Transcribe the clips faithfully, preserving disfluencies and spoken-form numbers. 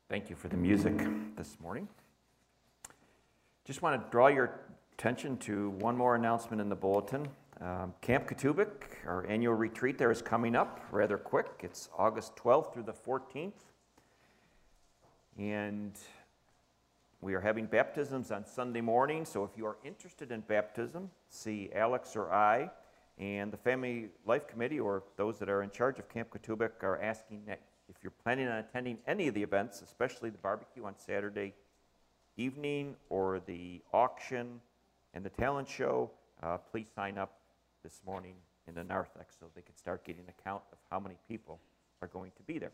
Thank you for the music this morning. Just want to draw your attention to one more announcement in the bulletin. Um, Camp Katubik, our annual retreat there, is coming up rather quick. It's August twelfth through the fourteenth. And we are having baptisms on Sunday morning, so if you are interested in baptism, see Alex or I, and the Family Life Committee or those that are in charge of Camp Katubik are asking that if you're planning on attending any of the events, especially the barbecue on Saturday evening or the auction and the talent show, uh, please sign up this morning in the narthex so they can start getting a count of how many people are going to be there.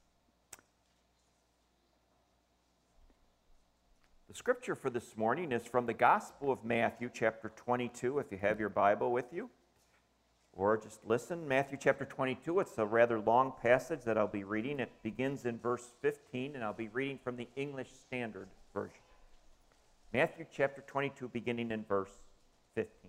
The scripture for this morning is from the Gospel of Matthew, chapter twenty-two, if you have your Bible with you. Or just listen, Matthew chapter twenty-two, it's a rather long passage that I'll be reading. It begins in verse fifteen, and I'll be reading from the English Standard Version. Matthew chapter twenty-two, beginning in verse fifteen.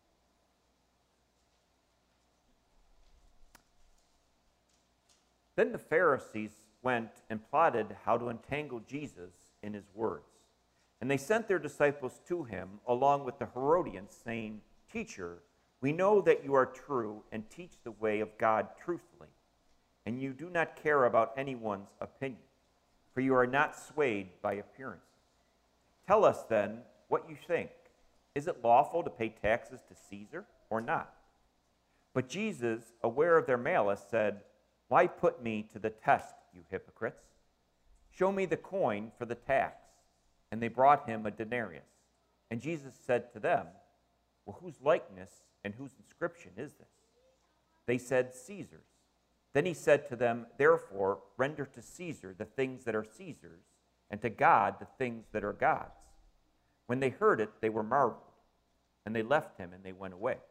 Then the Pharisees went and plotted how to entangle Jesus in his words. And they sent their disciples to him, along with the Herodians, saying, "Teacher, we know that you are true and teach the way of God truthfully, and you do not care about anyone's opinion, for you are not swayed by appearances. Tell us then what you think. Is it lawful to pay taxes to Caesar or not?" But Jesus, aware of their malice, said, "Why put me to the test, you hypocrites? Show me the coin for the tax." And they brought him a denarius. And Jesus said to them, "Well, whose likeness and whose inscription is this?" They said, "Caesar's." Then he said to them, "Therefore, render to Caesar the things that are Caesar's, and to God the things that are God's." When they heard it, they were marveled, and they left him and they went away.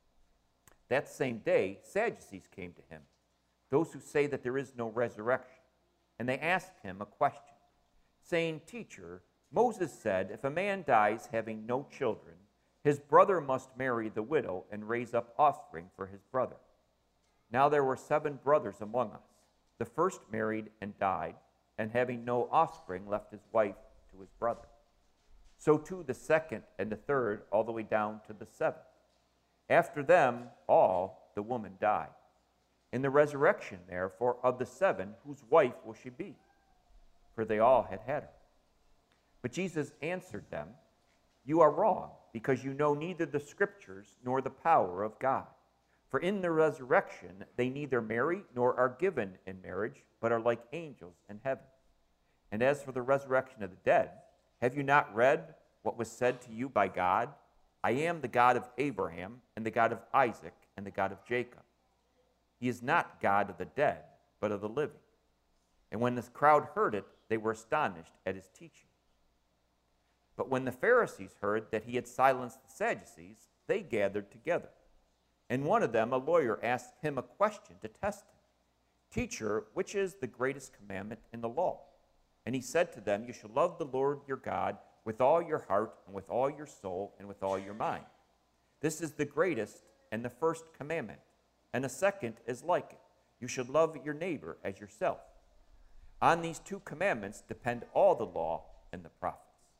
That same day, Sadducees came to him, those who say that there is no resurrection. And they asked him a question, saying, "Teacher, Moses said, if a man dies having no children, his brother must marry the widow and raise up offspring for his brother. Now there were seven brothers among us. The first married and died, and having no offspring left his wife to his brother. So too the second and the third, all the way down to the seventh. After them all, the woman died. In the resurrection, therefore, of the seven, whose wife will she be? For they all had had her." But Jesus answered them, "You are wrong, because you know neither the Scriptures nor the power of God. For in the resurrection they neither marry nor are given in marriage, but are like angels in heaven. And as for the resurrection of the dead, have you not read what was said to you by God? I am the God of Abraham, and the God of Isaac, and the God of Jacob. He is not God of the dead, but of the living." And when the crowd heard it, they were astonished at his teaching. But when the Pharisees heard that he had silenced the Sadducees, they gathered together. And one of them, a lawyer, asked him a question to test him. "Teacher, which is the greatest commandment in the law?" And he said to them, "You shall love the Lord your God with all your heart and with all your soul and with all your mind. This is the greatest and the first commandment. And a second is like it. You should love your neighbor as yourself. On these two commandments depend all the law and the prophets."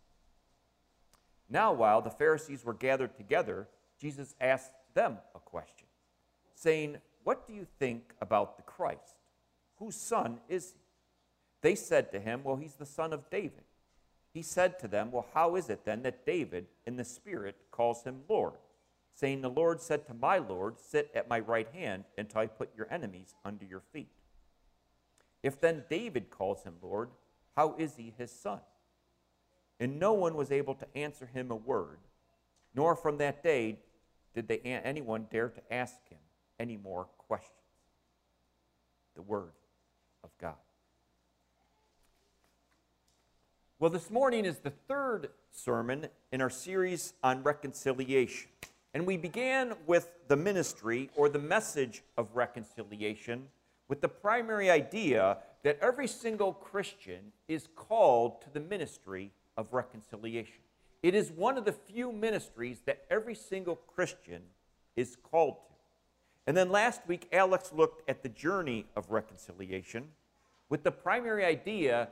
Now, while the Pharisees were gathered together, Jesus asked them a question, saying, "What do you think about the Christ? Whose son is he?" They said to him, "Well, he's the son of David." He said to them, "Well, how is it then that David in the Spirit calls him Lord, saying, 'The Lord said to my Lord, sit at my right hand until I put your enemies under your feet'? If then David calls him Lord, how is he his son?" And no one was able to answer him a word, nor from that day did they, anyone dare to ask him any more questions. The word of God. Well, this morning is the third sermon in our series on reconciliation. And we began with the ministry or the message of reconciliation with the primary idea that every single Christian is called to the ministry of reconciliation. It is one of the few ministries that every single Christian is called to. And then last week, Alex looked at the journey of reconciliation with the primary idea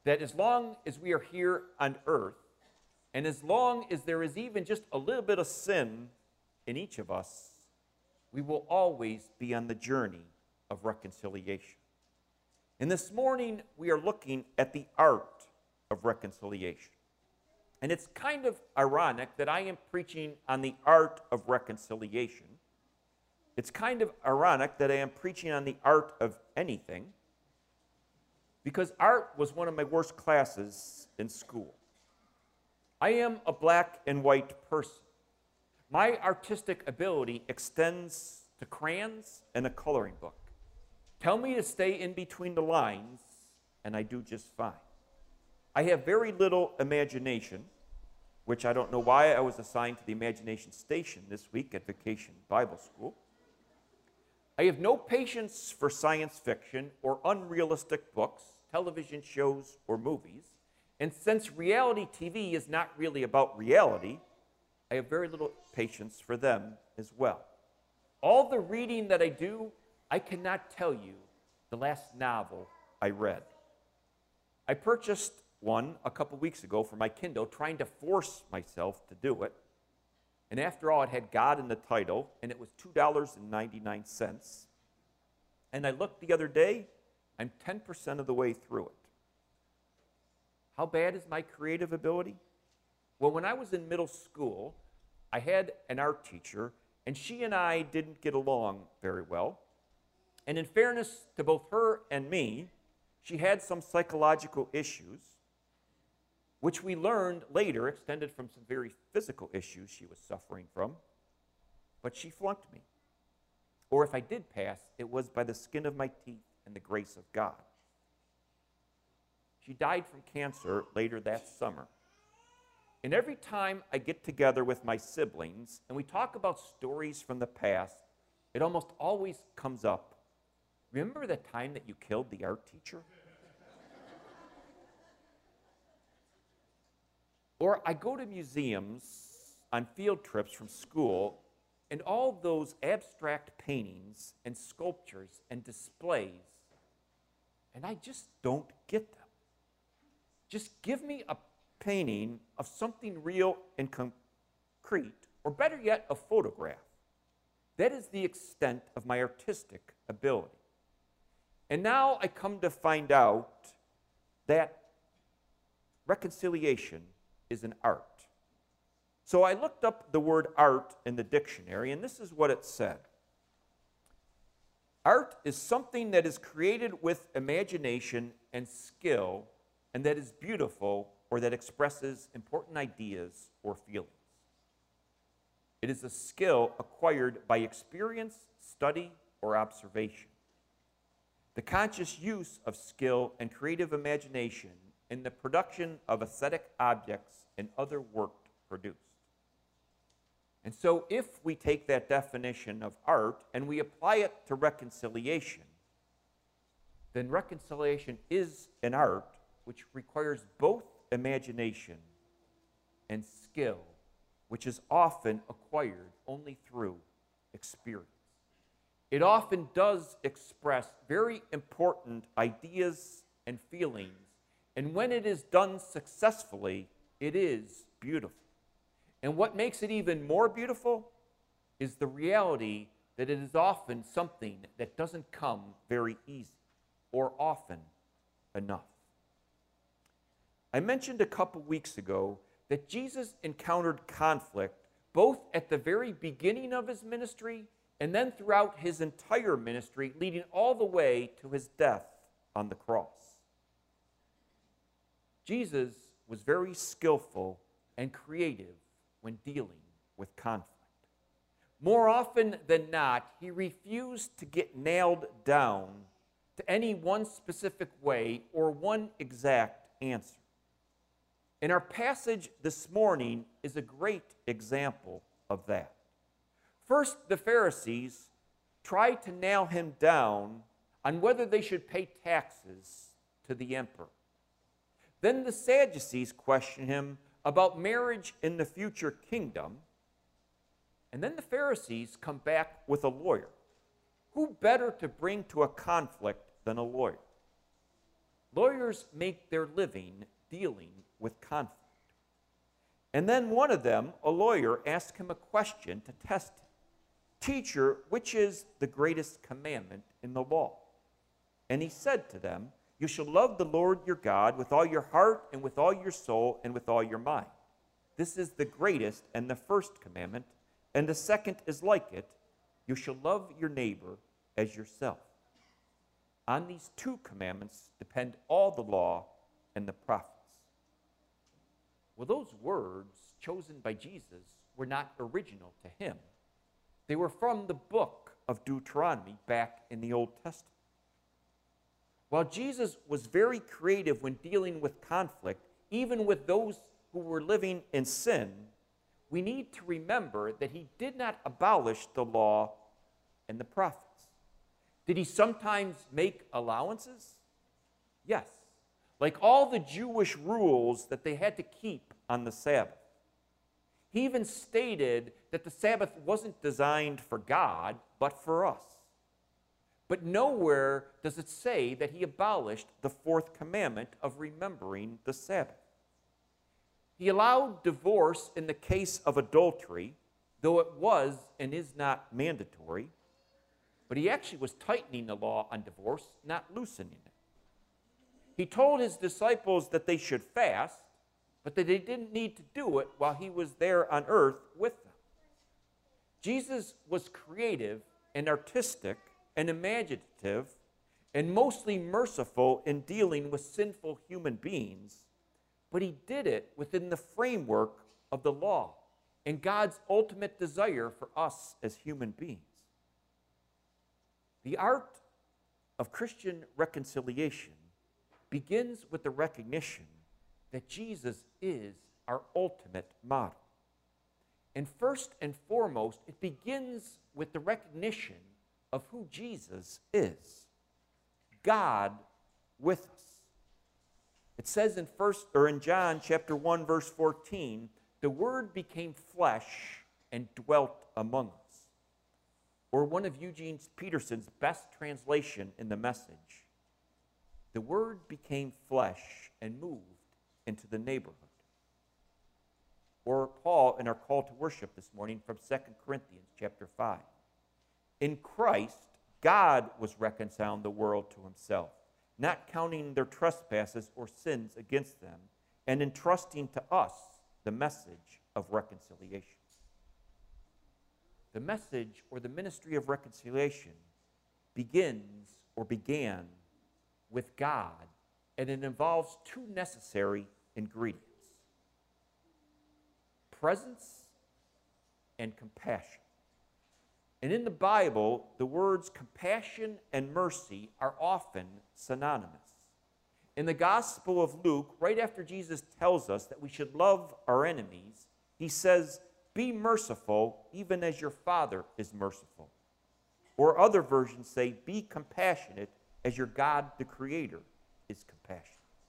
that as long as we are here on earth, and as long as there is even just a little bit of sin in each of us, we will always be on the journey of reconciliation. And this morning, we are looking at the art of reconciliation. And it's kind of ironic that I am preaching on the art of reconciliation. It's kind of ironic that I am preaching on the art of anything, because art was one of my worst classes in school. I am a black and white person. My artistic ability extends to crayons and a coloring book. Tell me to stay in between the lines, and I do just fine. I have very little imagination, which I don't know why I was assigned to the imagination station this week at Vacation Bible School. I have no patience for science fiction or unrealistic books, television shows, or movies. And since reality T V is not really about reality, I have very little patience for them as well. All the reading that I do, I cannot tell you the last novel I read. I purchased one a couple weeks ago for my Kindle, trying to force myself to do it. And after all, it had God in the title, and it was two dollars and ninety-nine cents. And I looked the other day, I'm ten percent of the way through it. How bad is my creative ability? Well, when I was in middle school, I had an art teacher, and she and I didn't get along very well. And in fairness to both her and me, she had some psychological issues, which we learned later extended from some very physical issues she was suffering from. But she flunked me. Or if I did pass, it was by the skin of my teeth and the grace of God. She died from cancer later that summer. And every time I get together with my siblings and we talk about stories from the past, it almost always comes up. Remember the time that you killed the art teacher? Or I go to museums on field trips from school, and all those abstract paintings and sculptures and displays, and I just don't get them. Just give me a painting of something real and concrete, or better yet, a photograph. That is the extent of my artistic ability. And now I come to find out that reconciliation is an art. So I looked up the word art in the dictionary, and this is what it said. Art is something that is created with imagination and skill, and that is beautiful or that expresses important ideas or feelings. It is a skill acquired by experience, study, or observation. The conscious use of skill and creative imagination in the production of aesthetic objects and other work produced. And so if we take that definition of art and we apply it to reconciliation, then reconciliation is an art which requires both imagination and skill, which is often acquired only through experience. It often does express very important ideas and feelings, and when it is done successfully, it is beautiful. And what makes it even more beautiful is the reality that it is often something that doesn't come very easy or often enough. I mentioned a couple weeks ago that Jesus encountered conflict both at the very beginning of his ministry and then throughout his entire ministry, leading all the way to his death on the cross. Jesus was very skillful and creative when dealing with conflict. More often than not, he refused to get nailed down to any one specific way or one exact answer. And our passage this morning is a great example of that. First, the Pharisees tried to nail him down on whether they should pay taxes to the emperor. Then the Sadducees questioned him about marriage in the future kingdom. And then the Pharisees come back with a lawyer. Who better to bring to a conflict than a lawyer? Lawyers make their living dealing with conflict. And then one of them, a lawyer, asked him a question to test him. Teacher, which is the greatest commandment in the law? And he said to them, you shall love the Lord your God with all your heart and with all your soul and with all your mind. This is the greatest and the first commandment. And the second is like it. You shall love your neighbor as yourself. On these two commandments depend all the law and the prophets. Well, those words chosen by Jesus were not original to him. They were from the book of Deuteronomy back in the Old Testament. While Jesus was very creative when dealing with conflict, even with those who were living in sin, we need to remember that he did not abolish the law and the prophets. Did he sometimes make allowances? Yes. Like all the Jewish rules that they had to keep on the Sabbath. He even stated that the Sabbath wasn't designed for God, but for us. But nowhere does it say that he abolished the fourth commandment of remembering the Sabbath. He allowed divorce in the case of adultery, though it was and is not mandatory. But he actually was tightening the law on divorce, not loosening it. He told his disciples that they should fast, but that they didn't need to do it while he was there on earth with them. Jesus was creative and artistic and imaginative and mostly merciful in dealing with sinful human beings, but he did it within the framework of the law and God's ultimate desire for us as human beings. The art of Christian reconciliation begins with the recognition that Jesus is our ultimate model. And first and foremost, it begins with the recognition of who Jesus is. God with us. It says in first or in John chapter one verse fourteen, the word became flesh and dwelt among us. Or one of Eugene Peterson's best translation in the Message, the word became flesh and moved into the neighborhood. Or Paul in our call to worship this morning from Second Corinthians chapter five. In Christ, God was reconciling the world to himself, not counting their trespasses or sins against them, and entrusting to us the message of reconciliation. The message or the ministry of reconciliation begins or began with God, and it involves two necessary ingredients: presence and compassion. And in the Bible, the words compassion and mercy are often synonymous. In the Gospel of Luke, right after Jesus tells us that we should love our enemies, he says, be merciful even as your Father is merciful. Or other versions say, be compassionate as your God the Creator is compassionate.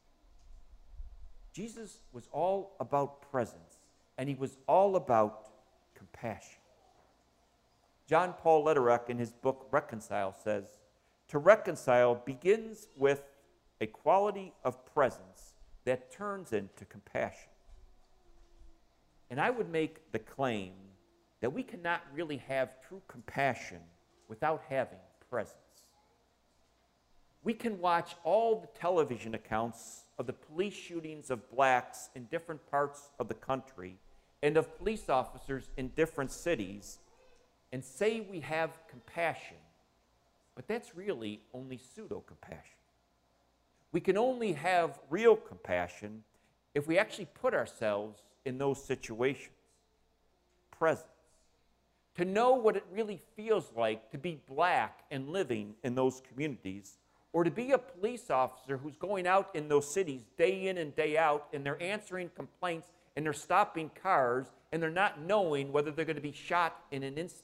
Jesus was all about presence, and he was all about compassion. John Paul Lederach in his book Reconcile says, to reconcile begins with a quality of presence that turns into compassion. And I would make the claim that we cannot really have true compassion without having presence. We can watch all the television accounts of the police shootings of blacks in different parts of the country and of police officers in different cities and say we have compassion, but that's really only pseudo-compassion. We can only have real compassion if we actually put ourselves in those situations. Presence. To know what it really feels like to be black and living in those communities, or to be a police officer who's going out in those cities day in and day out, and they're answering complaints, and they're stopping cars, and they're not knowing whether they're going to be shot in an instant.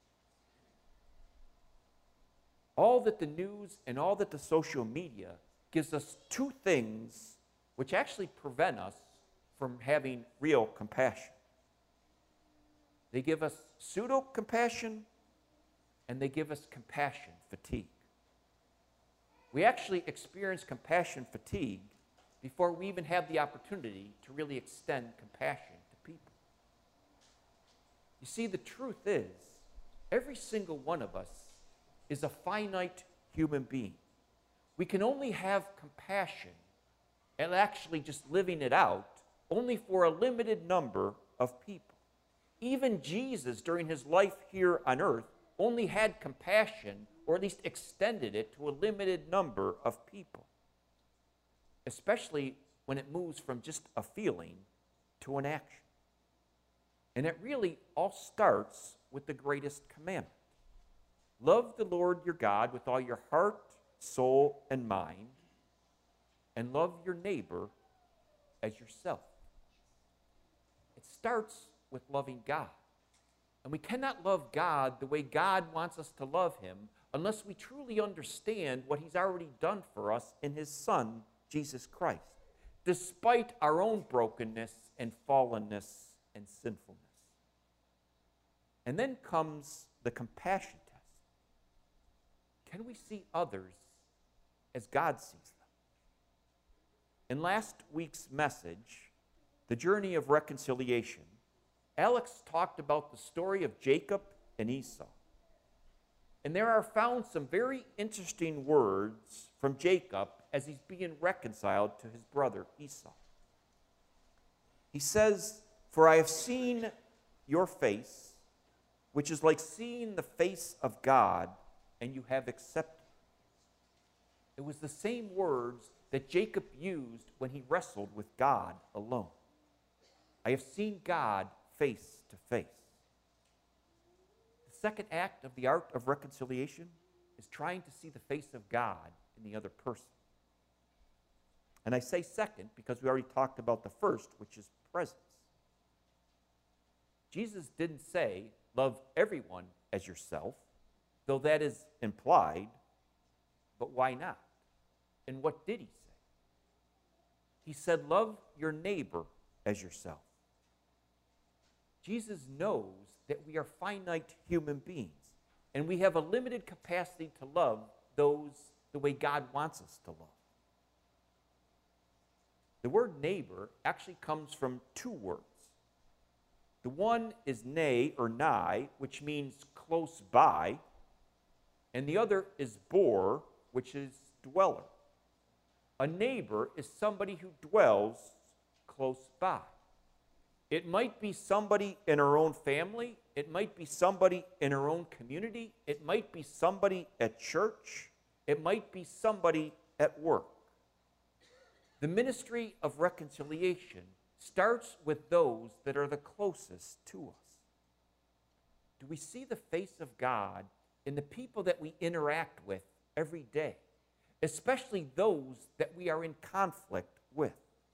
All that the news and all that the social media gives us two things which actually prevent us from having real compassion. They give us pseudo-compassion, and they give us compassion fatigue. We actually experience compassion fatigue before we even have the opportunity to really extend compassion to people. You see, the truth is, every single one of us is a finite human being. We can only have compassion and actually just living it out only for a limited number of people. Even Jesus, during his life here on earth, only had compassion, or at least extended it to a limited number of people, especially when it moves from just a feeling to an action. And it really all starts with the greatest commandment. Love the Lord your God with all your heart, soul, and mind, and love your neighbor as yourself. It starts with loving God. And we cannot love God the way God wants us to love him unless we truly understand what he's already done for us in his Son, Jesus Christ, despite our own brokenness and fallenness and sinfulness. And then comes the compassion test. Can we see others as God sees them? In last week's message, The Journey of Reconciliation, Alex talked about the story of Jacob and Esau. And there are found some very interesting words from Jacob as he's being reconciled to his brother Esau. He says, "For I have seen your face, which is like seeing the face of God, and you have accepted." It was the same words that Jacob used when he wrestled with God alone. I have seen God face to face. The second act of the art of reconciliation is trying to see the face of God in the other person. And I say second because we already talked about the first, which is presence. Jesus didn't say, love everyone as yourself, though that is implied, but why not? And what did he say? He said, love your neighbor as yourself. Jesus knows that we are finite human beings, and we have a limited capacity to love those the way God wants us to love. The word neighbor actually comes from two words. The one is ne or nigh, which means close by, and the other is bor, which is dweller. A neighbor is somebody who dwells close by. It might be somebody in our own family. It might be somebody in our own community. It might be somebody at church. It might be somebody at work. The ministry of reconciliation starts with those that are the closest to us. Do we see the face of God in the people that we interact with every day, especially those that we are in conflict with?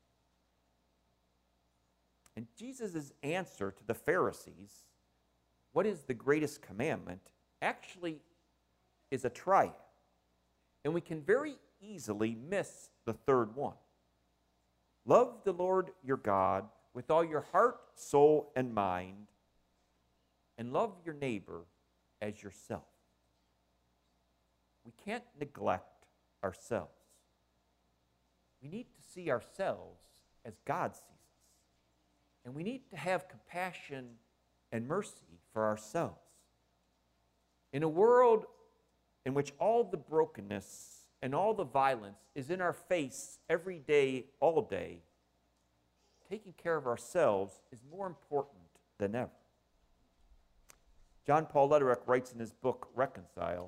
And Jesus' answer to the Pharisees, what is the greatest commandment, actually is a triad. And we can very easily miss the third one. Love the Lord your God with all your heart, soul, and mind, and love your neighbor as yourself. We can't neglect ourselves. We need to see ourselves as God sees us. And we need to have compassion and mercy for ourselves. In a world in which all the brokenness and all the violence is in our face every day, all day, taking care of ourselves is more important than ever. John Paul Lederach writes in his book, Reconcile,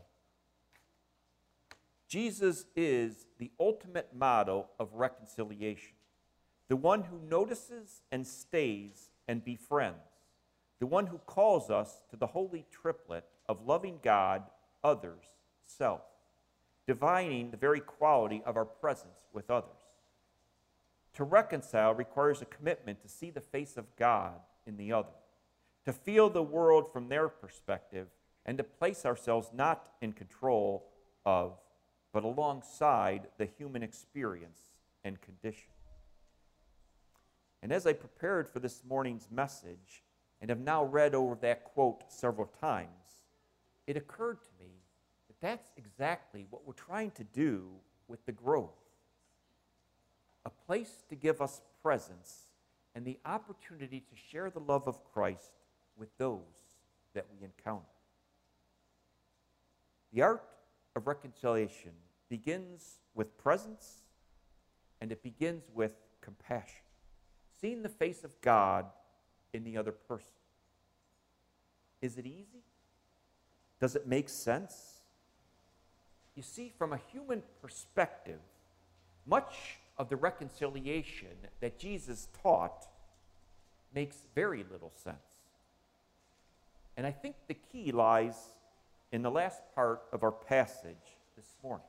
Jesus is the ultimate model of reconciliation, the one who notices and stays and befriends, the one who calls us to the holy triplet of loving God, others, self, divining the very quality of our presence with others. To reconcile requires a commitment to see the face of God in the other, to feel the world from their perspective, and to place ourselves not in control of, but alongside the human experience and condition. And as I prepared for this morning's message, and have now read over that quote several times, it occurred to me that But that's exactly what we're trying to do with the Grove. A place to give us presence and the opportunity to share the love of Christ with those that we encounter. The art of reconciliation begins with presence, and it begins with compassion, seeing the face of God in the other person. Is it easy? Does it make sense? You see, from a human perspective, much of the reconciliation that Jesus taught makes very little sense. And I think the key lies in the last part of our passage this morning.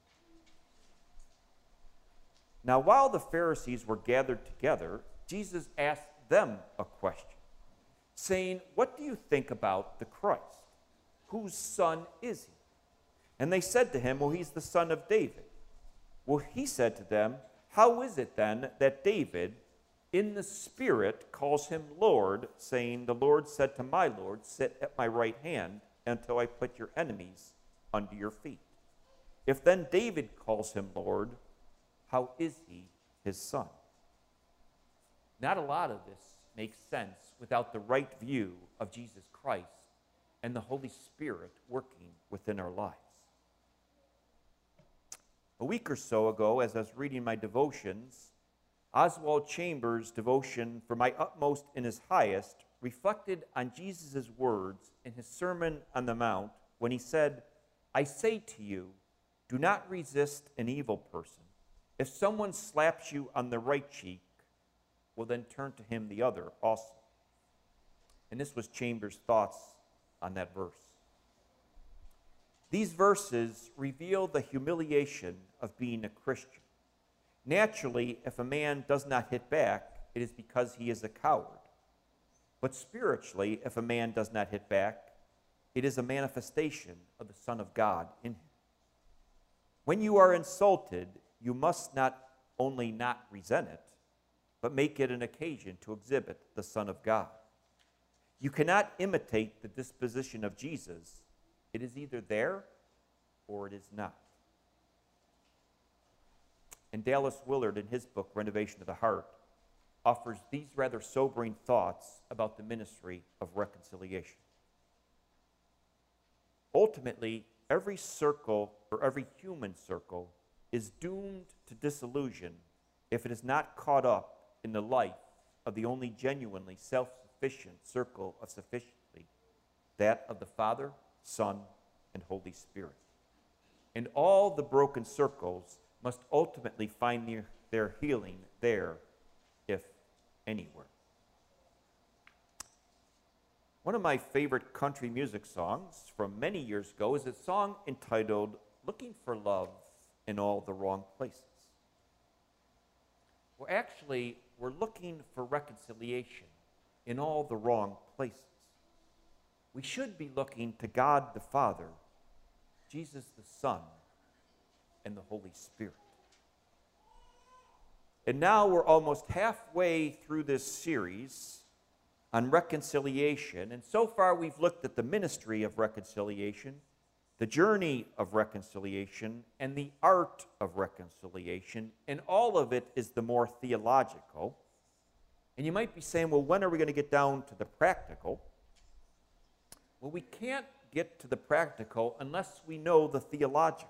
Now, while the Pharisees were gathered together, Jesus asked them a question, saying, "What do you think about the Christ? Whose son is he?" And they said to him, "Well, he's the son of David." Well, he said to them, "How is it then that David, in the Spirit, calls him Lord, saying, 'The Lord said to my Lord, sit at my right hand until I put your enemies under your feet?' If then David calls him Lord, how is he his son?" Not a lot of this makes sense without the right view of Jesus Christ and the Holy Spirit working within our lives. A week or so ago, as I was reading my devotions, Oswald Chambers' devotion, "For My Utmost in His Highest," reflected on Jesus' words in his Sermon on the Mount when he said, "I say to you, do not resist an evil person. If someone slaps you on the right cheek, well, then turn to him the other also." And this was Chambers' thoughts on that verse. These verses reveal the humiliation of being a Christian. Naturally, if a man does not hit back, it is because he is a coward. But spiritually, if a man does not hit back, it is a manifestation of the Son of God in him. When you are insulted, you must not only not resent it, but make it an occasion to exhibit the Son of God. You cannot imitate the disposition of Jesus. It is either there or it is not. And Dallas Willard, in his book, Renovation of the Heart, offers these rather sobering thoughts about the ministry of reconciliation. Ultimately, every circle, or every human circle, is doomed to disillusion if it is not caught up in the life of the only genuinely self-sufficient circle of sufficiency, that of the Father, Son, and Holy Spirit. And all the broken circles must ultimately find their, their healing there, if anywhere. One of my favorite country music songs from many years ago is a song entitled "Looking for Love in All the Wrong Places." Well, actually, we're looking for reconciliation in all the wrong places. We should be looking to God the Father, Jesus the Son, and the Holy Spirit. And now we're almost halfway through this series on reconciliation, and so far we've looked at the ministry of reconciliation, the journey of reconciliation, and the art of reconciliation, and all of it is the more theological. And you might be saying, well, when are we going to get down to the practical? Well, we can't get to the practical unless we know the theological.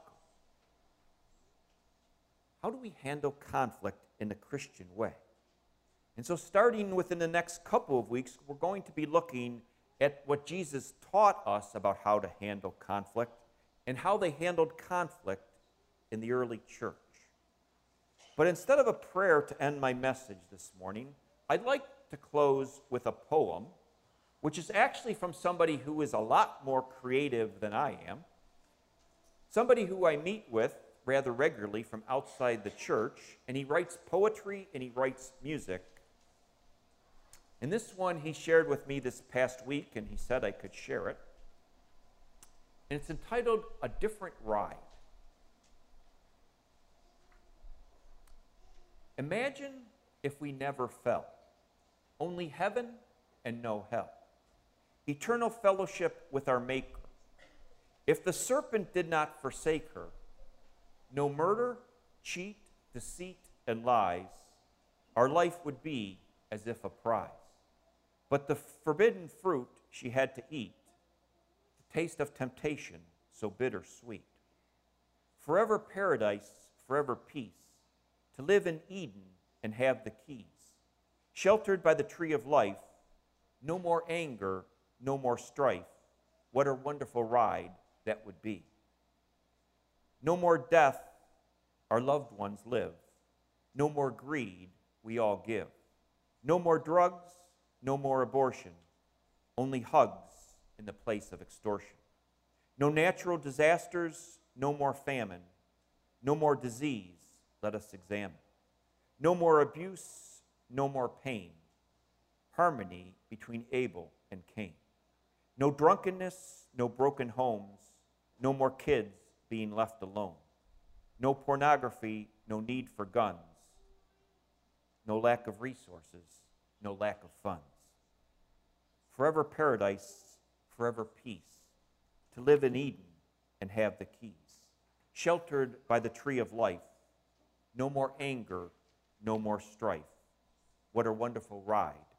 How do we handle conflict in the Christian way? And so starting within the next couple of weeks, we're going to be looking at what Jesus taught us about how to handle conflict and how they handled conflict in the early church. But instead of a prayer to end my message this morning, I'd like to close with a poem, which is actually from somebody who is a lot more creative than I am, somebody who I meet with rather regularly from outside the church, and he writes poetry and he writes music. And this one he shared with me this past week, and he said I could share it. And it's entitled "A Different Ride." Imagine if we never fell, only heaven and no hell, eternal fellowship with our Maker. If the serpent did not forsake her, no murder, cheat, deceit, and lies, our life would be as if a prize. But the forbidden fruit she had to eat, the taste of temptation, so bitter sweet. Forever paradise, forever peace, to live in Eden and have the keys. Sheltered by the tree of life, no more anger, no more strife. What a wonderful ride that would be. No more death, our loved ones live. No more greed, we all give. No more drugs, no more abortion. Only hugs in the place of extortion. No natural disasters, no more famine. No more disease, let us examine. No more abuse, no more pain. Harmony between Abel and Cain. No drunkenness, no broken homes. No more kids being left alone. No pornography, no need for guns. No lack of resources, no lack of funds. Forever paradise, forever peace. To live in Eden and have the keys. Sheltered by the tree of life. No more anger, no more strife. What a wonderful ride